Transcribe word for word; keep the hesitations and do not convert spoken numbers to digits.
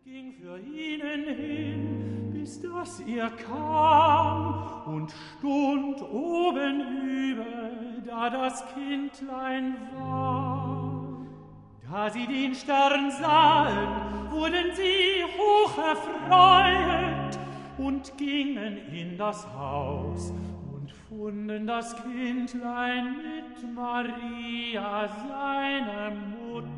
ging für ihnen hin, bis dass er kam und stund oben über, da das Kindlein war. Da sie den Stern sahen, wurden sie hoch erfreut und gingen in das Haus und funden das Kindlein mit Maria, seiner Mutter.